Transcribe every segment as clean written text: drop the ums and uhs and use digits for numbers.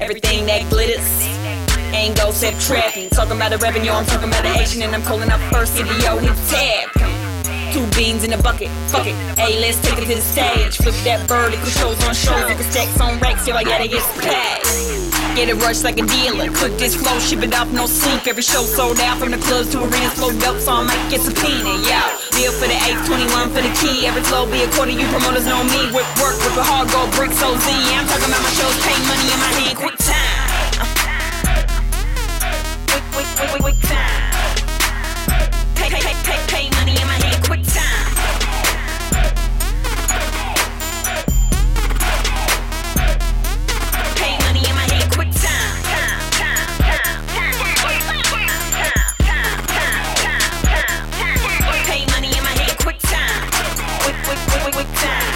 everything that glitters ain't go set trapping. Talking about the revenue, I'm talking about the action, and I'm calling up first video hit tab. 2 beans in a bucket, fuck it. Hey, let's take it to the stage. Flip that vertical, shows on shows, if it's stacks on racks, yo, I gotta get paid. Get it rushed like a dealer. Cook this flow, ship it off, no sleep. Every show sold out from the clubs to arenas, flow dope, so I might get subpoena. Yeah, deal for the 821 for the key. Every flow be a quarter, you promoters know me. Whip work with a hard gold bricks, OZ. I'm talking about my shows, pay money in my hand, quick time. Quick time. Pay money in my hand, quick time. Pay money in my hand, quick time. Pay money in my hand, quick time. Quick time.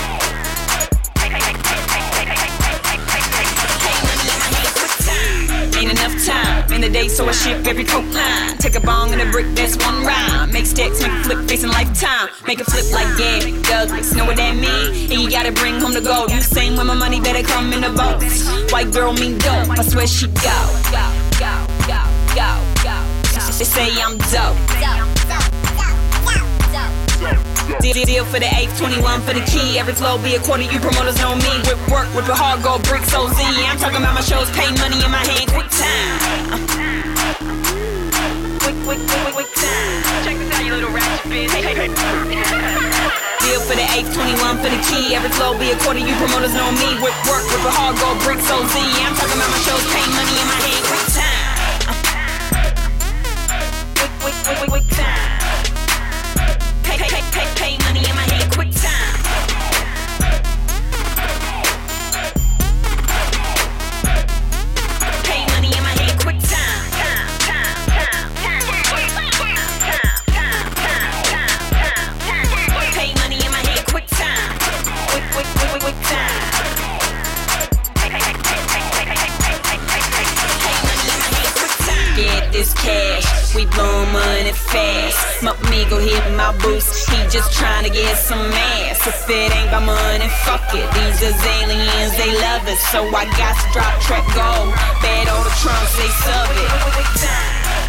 Ain't enough time in the day, so I ship every coke line. Take a bong and a brick, that's one rhyme. Make stacks, make a flip, facing lifetime. Make it flip like Gabby Douglas, know what that mean? And you gotta bring home the gold. You sing when my money better come in the boats. White girl mean dope, I swear she go. They say I'm dope. Deal for the 821 for the key. Every flow be a quarter, you promoters know me. Whip work with a hard gold bricks, OZ. I'm talking about my shows, pay money in my hand, quick time. Quick time. Check this out, you little ratchet bitch. Deal for the 821 for the key. Every flow be a quarter, you promoters know me. Whip work with a hard gold bricks, OZ. I'm talking about my shows, pay money in my hand, quick time. Quick time. Pay money in my hand, quick time. Pay money in my hand, quick time. Pay money in my hand, quick time. Quick time. Get this cash, we blow money fast. Me go hit my boots, he just tryna get some ass. If it ain't about money, fuck it. These is aliens, they love it. So I got to drop track gold. Bad old trunks, they sub it.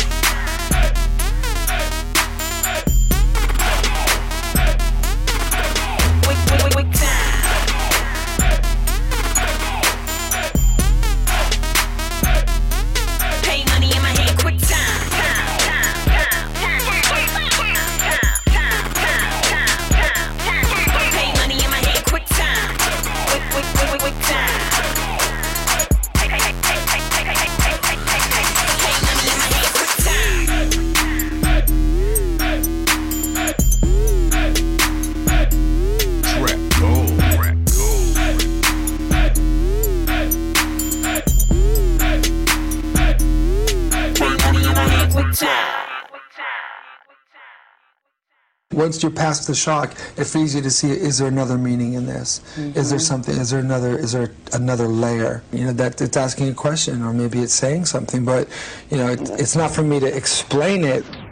Once you're past the shock, it frees you to see, is there another meaning in this? Mm-hmm. Is there something, is there another layer? You know, that it's asking a question, or maybe it's saying something, but, you know, it's not for me to explain it.